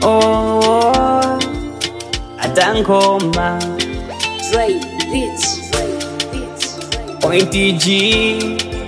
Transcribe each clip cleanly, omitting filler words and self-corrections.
Oh, Atankoma Dre Beats. Pointy G.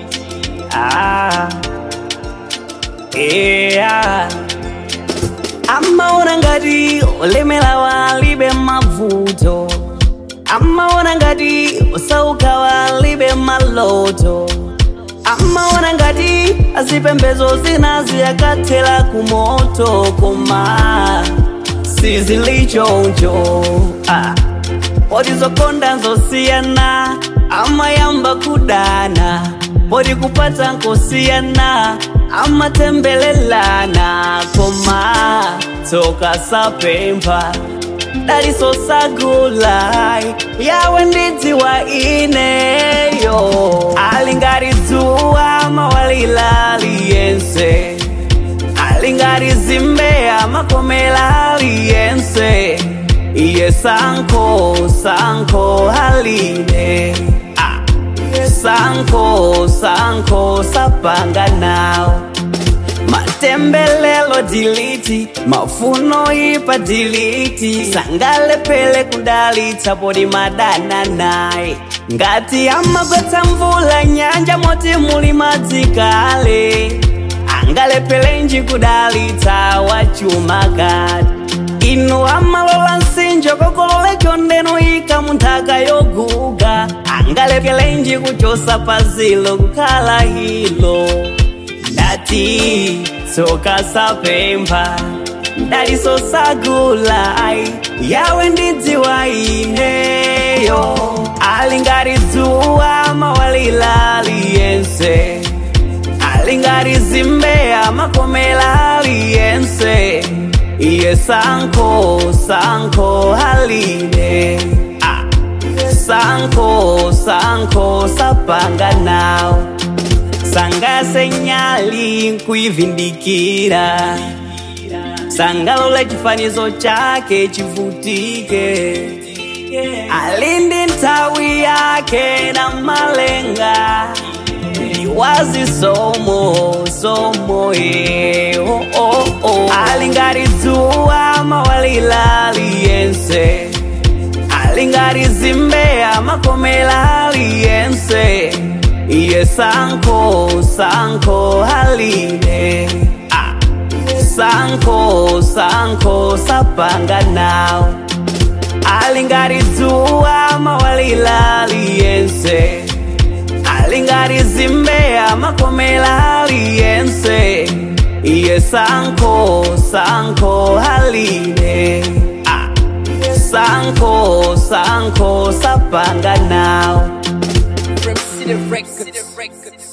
Yeah. Amaona ngati olemera walibe mavuto, amaona ngati osauka walibe maloto, amaona ngati azipembezo zinazi yakathera kumoto, koma sizilichoncho. Poti zokonda nzosiyana, amayamba kudana, poti kupata nkosiyana, amatembelelana, koma toka sapempa daliso sagulai yawe ndidziwa ineyo. Alingari dzuwa mawalila aliyense, alingari zimbeya makomela aliyense, iye sanko haline, sanko sapanga nao. Matembelelo diliti, mafuno ipa diliti, sangale pele kudalita podi madana nai. Ngati amagweta mvula nyanja moti muli madzikale, angale pele nji kudalita wachumagati. Inu amalola nsinjo kokolole chondeno ika muntaka yoguga, angale pele nji kuchosa pazilo kukala hilo. Dati soka sapempa daliso sagulai yawe ndidziwa ineyo. Alingari dzuwa mawalila aliyense, alingari zimbeya makomela aliyense, iye sanko haline, sanko sapanga nao. Sanga senyali nkuivindikira, sanga lola chifanizo chake chivutike, alindi ntawi yake na malenga, liwazi somo Alingari dzuwa mawalila aliyense, alingari zimbeya makomela aliyense, iye sanko haline, sanko sapanga nao. Alingari dzuwa mawalila aliyense, alingari zimbeya makomela aliyense, iye sanko haline, sanko sapanga nao. From City Records.